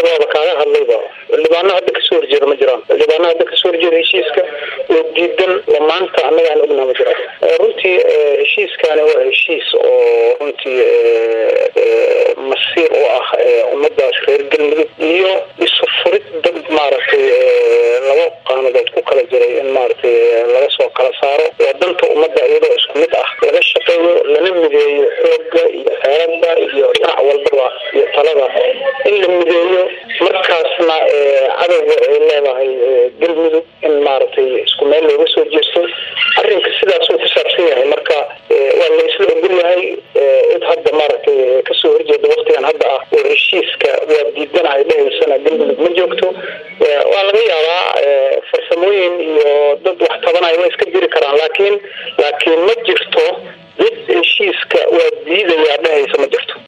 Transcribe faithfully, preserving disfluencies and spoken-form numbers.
waa kaaga hadlayba libaana hadda kasoo horjeeda ma jiraan libaana hadda kasoo horjeeda heshiiska oo diidan lamaanta anaga aan ognahay ma jiraan runtii heshiiskani waa heshiis oo runtii masiir u ah ummadaas reer galmudug iyo isu furid dad maaragtay laba qaanadood ku kala jiray in maaragtay laga soo kala saaro oo danta ummadda iyadoo isku mid ah laga shaqeeyo lana mideeyo xoogga iyo xeeladda iyo dhinac walbaba iyo talada in la mideeyo markaasna cadowga ay leedahay galmudug in maaragtay isku meel looga soo jeesto arrinka sidaas uu ku saabsan yahay marka waa la isla ogol yahay cid hadda maaragtay kasoo horjeeda waqtigan hadda ah oo heshiiska waa diidanahay dhahaysana galmudug ma joogto waa laga yaabaa farsamooyin iyo dad wax tabanaya way iska jiri karaan laakiin